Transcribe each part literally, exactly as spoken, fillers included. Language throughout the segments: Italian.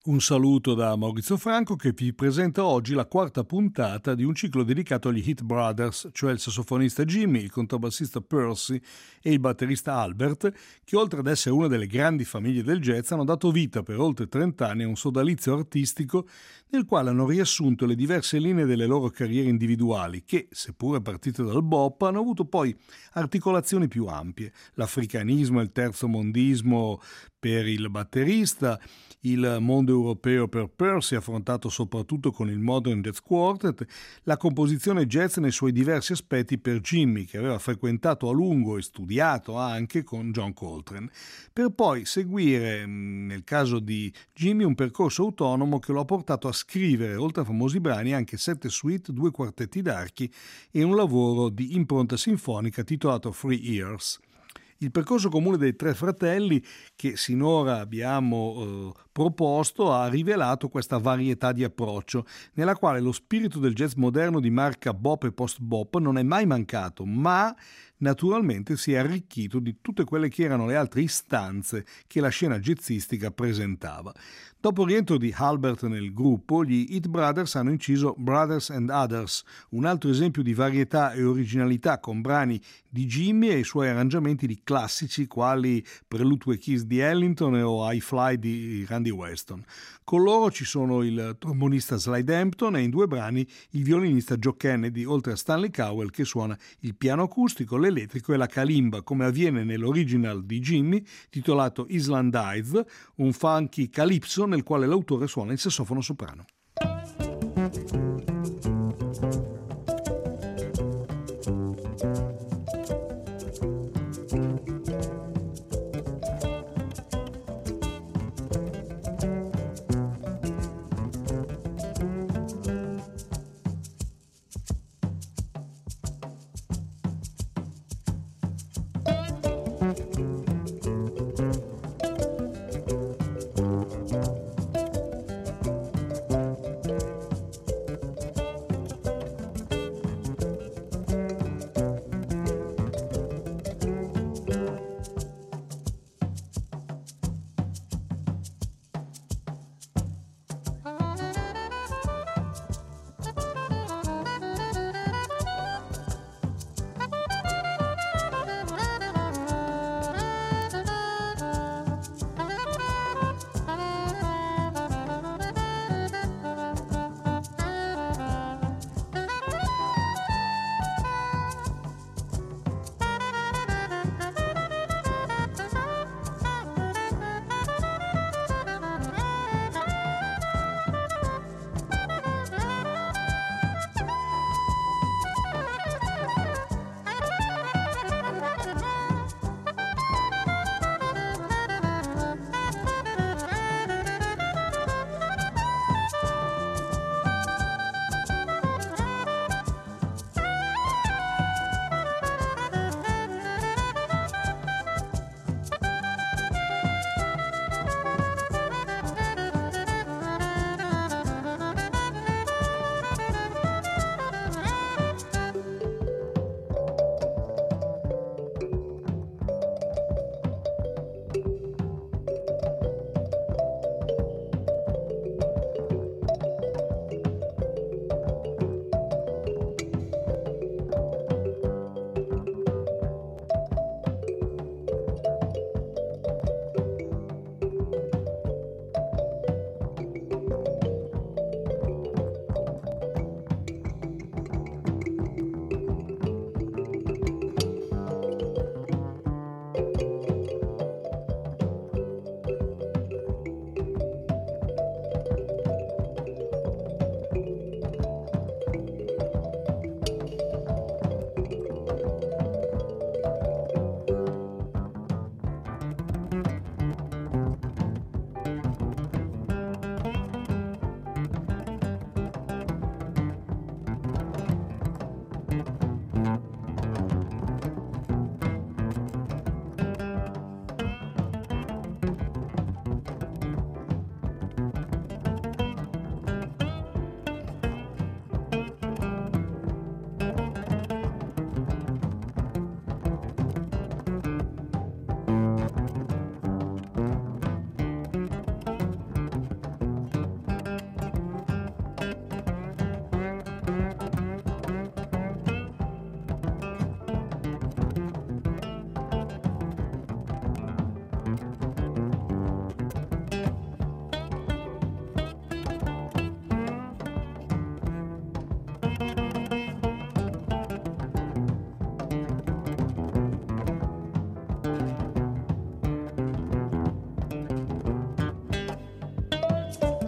Un saluto da Maurizio Franco che vi presenta oggi la quarta puntata di un ciclo dedicato agli Hit Brothers, cioè il sassofonista Jimmy, il contrabbassista Percy e il batterista Albert, che oltre ad essere una delle grandi famiglie del jazz hanno dato vita per oltre trent'anni a un sodalizio artistico nel quale hanno riassunto le diverse linee delle loro carriere individuali che, seppure partite dal bop, hanno avuto poi articolazioni più ampie. L'africanismo e il terzomondismo per il batterista, il mondo europeo per Percy, affrontato soprattutto con il Modern Jazz Quartet, la composizione jazz nei suoi diversi aspetti per Jimmy, che aveva frequentato a lungo e studiato anche con John Coltrane, per poi seguire, nel caso di Jimmy, un percorso autonomo che lo ha portato a scrivere, oltre a famosi brani, anche sette suite, due quartetti d'archi e un lavoro di impronta sinfonica titolato Three Years. Il percorso comune dei tre fratelli che sinora abbiamo eh, proposto ha rivelato questa varietà di approccio, nella quale lo spirito del jazz moderno di marca bop e post-bop non è mai mancato, ma naturalmente si è arricchito di tutte quelle che erano le altre istanze che la scena jazzistica presentava. Dopo il rientro di Albert nel gruppo, gli Hit Brothers hanno inciso Brothers and Others, un altro esempio di varietà e originalità con brani di Jimmy e i suoi arrangiamenti di classici quali Prelude to a Kiss di Ellington o I Fly di Randy Weston. Con loro ci sono il trombonista Slide Hampton e in due brani il violinista Joe Kennedy, oltre a Stanley Cowell che suona il piano acustico, l'elettrico e la kalimba, come avviene nell'original di Jimmy titolato Island Eyes, un funky calypso nel quale l'autore suona il sassofono soprano.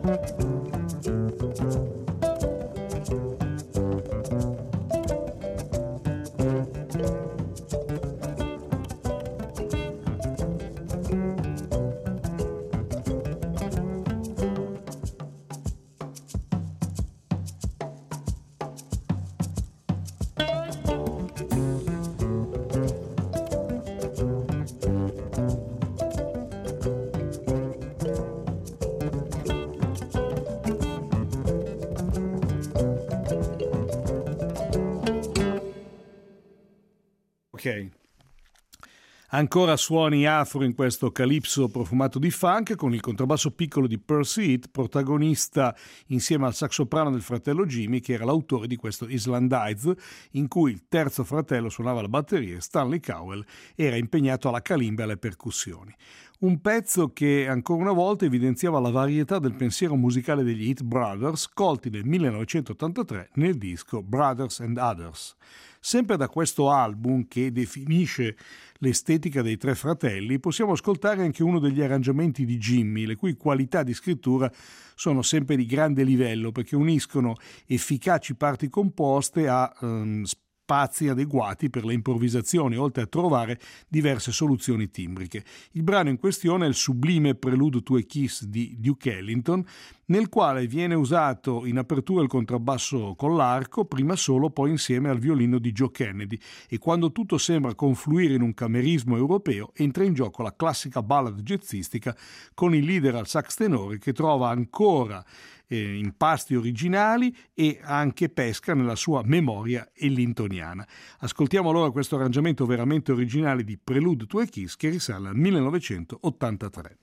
Ok. Ancora suoni afro in questo calipso profumato di funk, con il contrabbasso piccolo di Percy Heath, protagonista insieme al sax soprano del fratello Jimmy, che era l'autore di questo Islandize, in cui il terzo fratello suonava la batteria e Stanley Cowell era impegnato alla calimba e alle percussioni. Un pezzo che ancora una volta evidenziava la varietà del pensiero musicale degli Heath Brothers, colti nel millenovecentottantatré nel disco Brothers and Others. Sempre da questo album, che definisce l'estetica dei tre fratelli, possiamo ascoltare anche uno degli arrangiamenti di Jimmy, le cui qualità di scrittura sono sempre di grande livello, perché uniscono efficaci parti composte a um, spazi adeguati per le improvvisazioni, oltre a trovare diverse soluzioni timbriche. Il brano in questione è il sublime Prelude to a Kiss di Duke Ellington, nel quale viene usato in apertura il contrabbasso con l'arco, prima solo, poi insieme al violino di Joe Kennedy, e quando tutto sembra confluire in un camerismo europeo entra in gioco la classica ballad jazzistica con il leader al sax tenore, che trova ancora eh, impasti originali e anche pesca nella sua memoria ellintoniana. Ascoltiamo allora questo arrangiamento veramente originale di Prelude to a Kiss, che risale al millenovecentottantatré.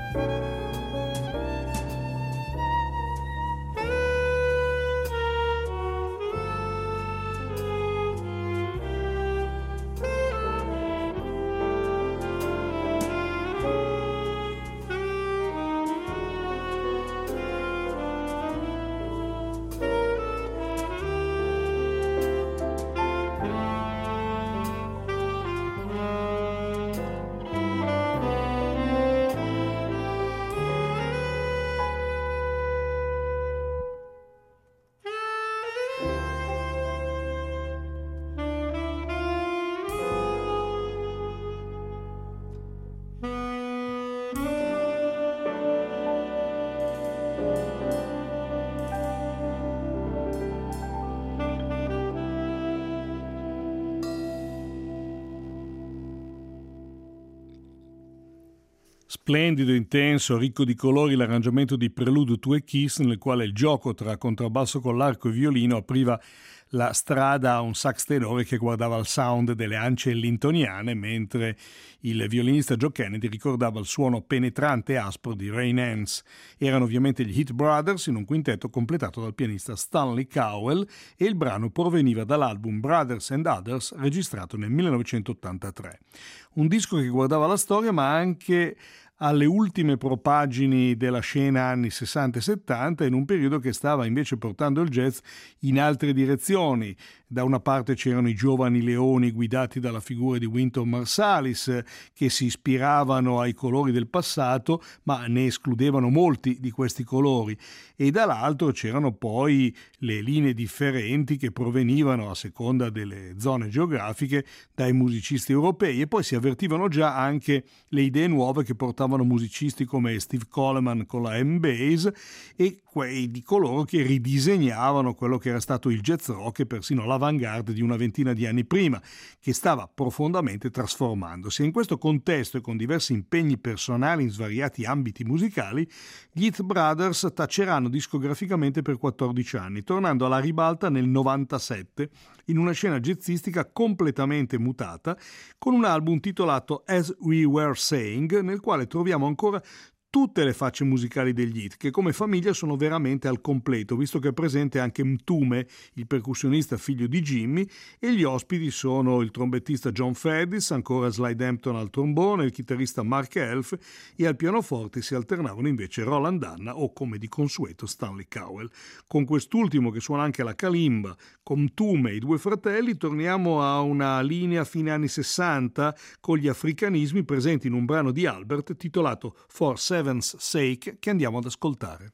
Splendido, intenso, ricco di colori l'arrangiamento di Prelude to a Kiss, nel quale il gioco tra contrabbasso con l'arco e violino apriva la strada a un sax tenore che guardava il sound delle ance ellingtoniane, mentre il violinista Joe Kennedy ricordava il suono penetrante e aspro di Ray Nance. Erano ovviamente gli Heat Brothers in un quintetto completato dal pianista Stanley Cowell, e il brano proveniva dall'album Brothers and Others registrato nel millenovecentottantatré. Un disco che guardava la storia ma anche alle ultime propagini della scena anni sessanta e settanta, in un periodo che stava invece portando il jazz in altre direzioni. Da una parte c'erano i giovani leoni guidati dalla figura di Wynton Marsalis, che si ispiravano ai colori del passato ma ne escludevano molti di questi colori, e dall'altro c'erano poi le linee differenti che provenivano, a seconda delle zone geografiche, dai musicisti europei, e poi si avvertivano già anche le idee nuove che portavano musicisti come Steve Coleman con la M-Bass e quei di coloro che ridisegnavano quello che era stato il jazz rock e persino l'avant-garde di una ventina di anni prima, che stava profondamente trasformandosi. E in questo contesto e con diversi impegni personali in svariati ambiti musicali, gli Heat Brothers taceranno discograficamente per quattordici anni, tornando alla ribalta nel novantasette in una scena jazzistica completamente mutata, con un album titolato As We Were Saying, nel quale troviamo ancora tutte le facce musicali degli Heat, che come famiglia sono veramente al completo, visto che è presente anche Mtume, il percussionista figlio di Jimmy, e gli ospiti sono il trombettista John Faddis, ancora Slide Hampton al trombone, il chitarrista Mark Elf, e al pianoforte si alternavano invece Roland Danna o, come di consueto, Stanley Cowell. Con quest'ultimo, che suona anche la kalimba, con Mtume e i due fratelli, torniamo a una linea fine anni sessanta con gli africanismi presenti in un brano di Albert titolato For Seven's Sake, che andiamo ad ascoltare.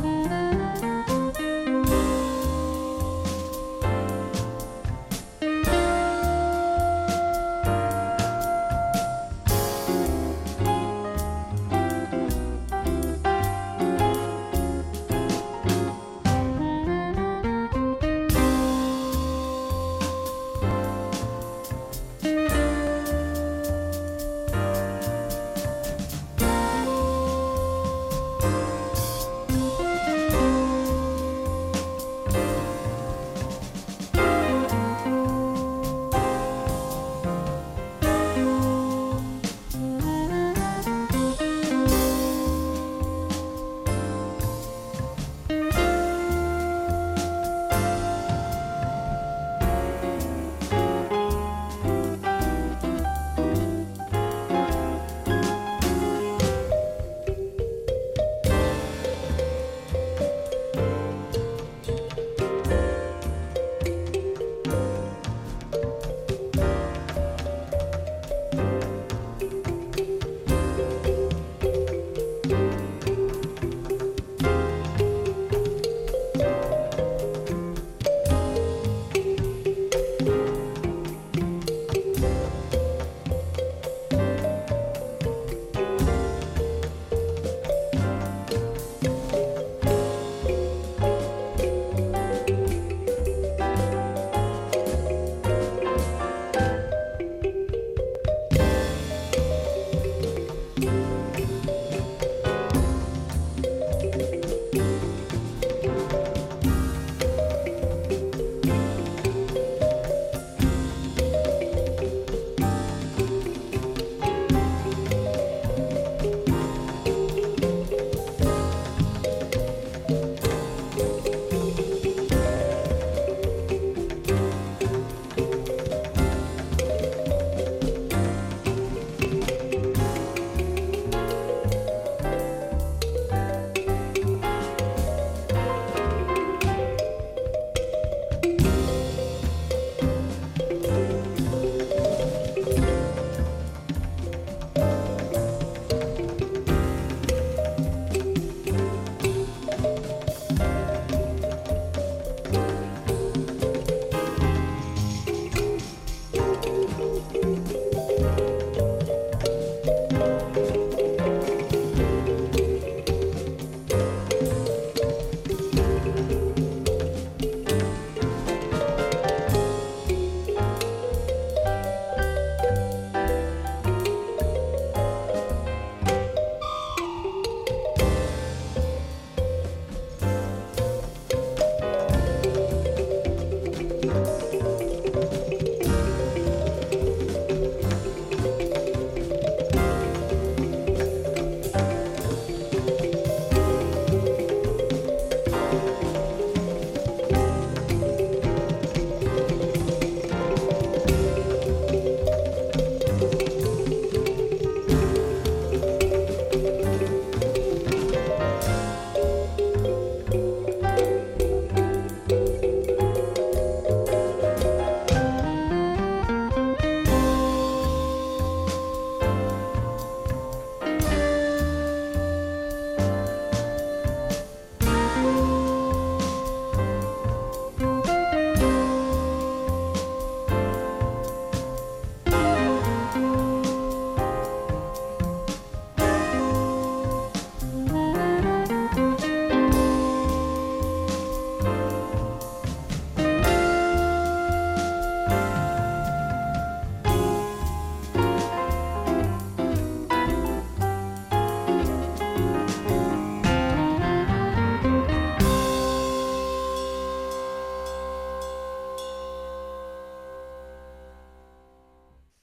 Thank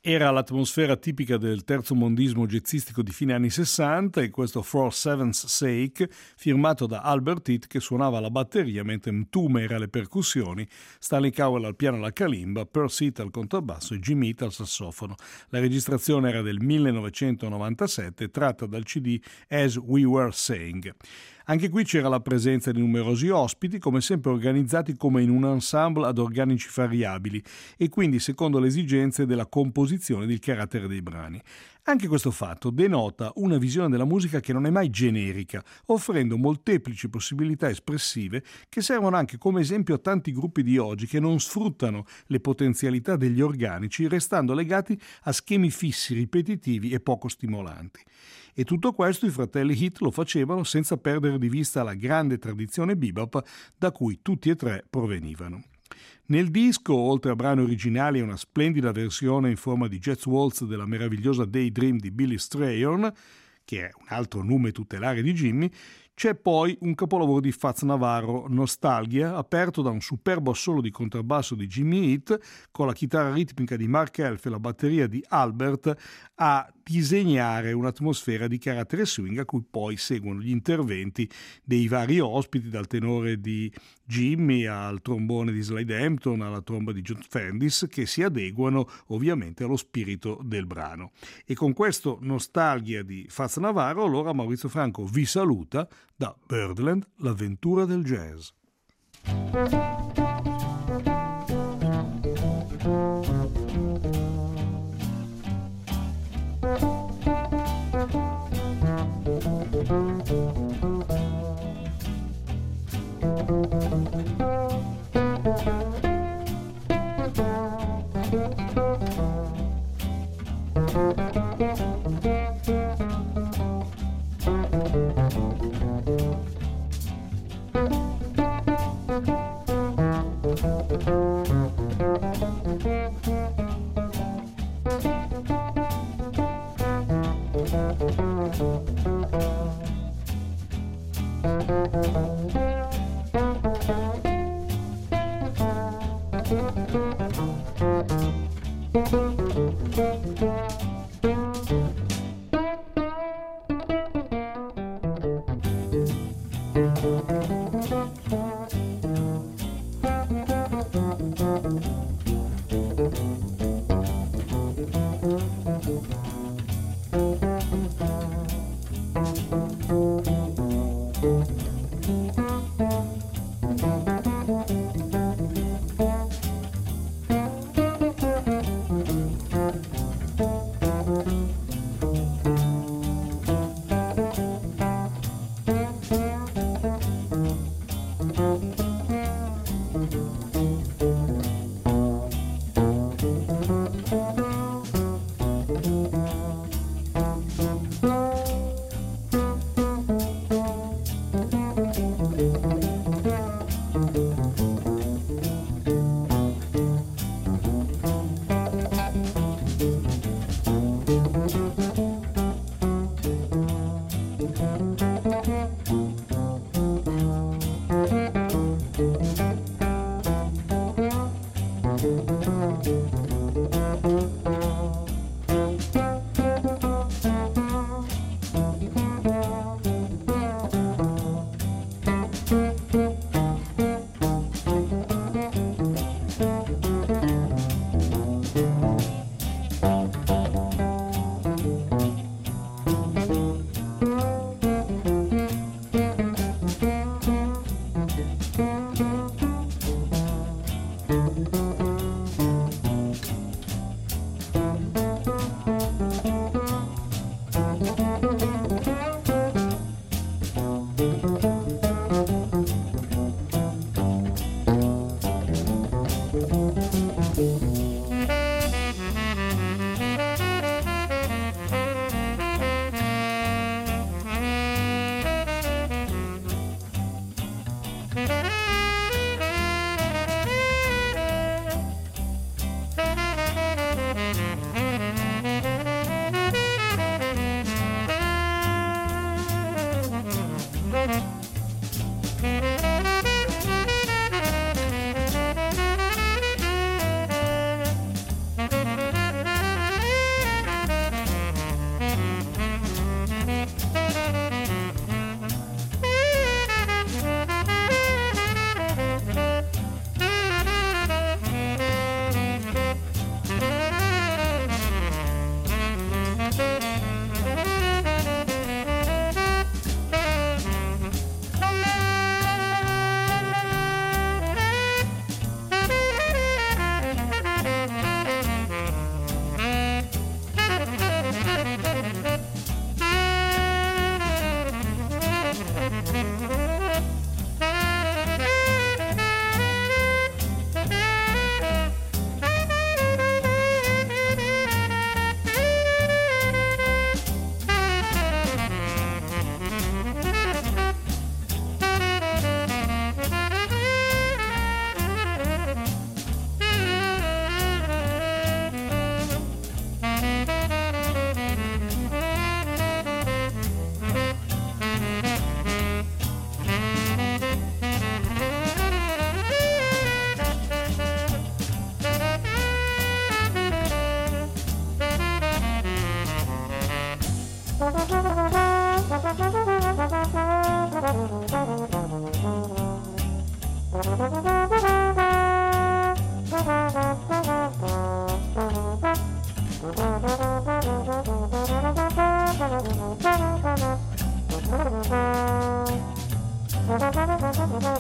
Era l'atmosfera tipica del terzomondismo jazzistico di fine anni sessanta e questo For Seven's Sake, firmato da Albert Heath che suonava la batteria mentre Mtume era alle percussioni, Stanley Cowell al piano e alla kalimba, Percy Heath al contrabbasso e Jimmy Heath al sassofono. La registrazione era del millenovecentonovantasette, tratta dal C D As We Were Saying. Anche qui c'era la presenza di numerosi ospiti, come sempre organizzati come in un ensemble ad organici variabili e quindi secondo le esigenze della composizione e del carattere dei brani. Anche questo fatto denota una visione della musica che non è mai generica, offrendo molteplici possibilità espressive che servono anche come esempio a tanti gruppi di oggi che non sfruttano le potenzialità degli organici, restando legati a schemi fissi, ripetitivi e poco stimolanti. E tutto questo i fratelli Heath lo facevano senza perdere di vista la grande tradizione bebop da cui tutti e tre provenivano. Nel disco, oltre a brani originali e una splendida versione in forma di jazz waltz della meravigliosa Daydream di Billy Strayhorn, che è un altro nome tutelare di Jimmy, c'è poi un capolavoro di Fats Navarro, Nostalgia, aperto da un superbo assolo di contrabbasso di Jimmy Heath, con la chitarra ritmica di Mark Elf e la batteria di Albert, a disegnare un'atmosfera di carattere swing a cui poi seguono gli interventi dei vari ospiti, dal tenore di Jimmy al trombone di Slade Hampton alla tromba di John Fendis, che si adeguano ovviamente allo spirito del brano. E con questo Nostalgia di Fats Navarro, allora Maurizio Franco vi saluta da Birdland, l'avventura del jazz.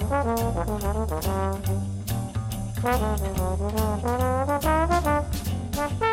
Thank you.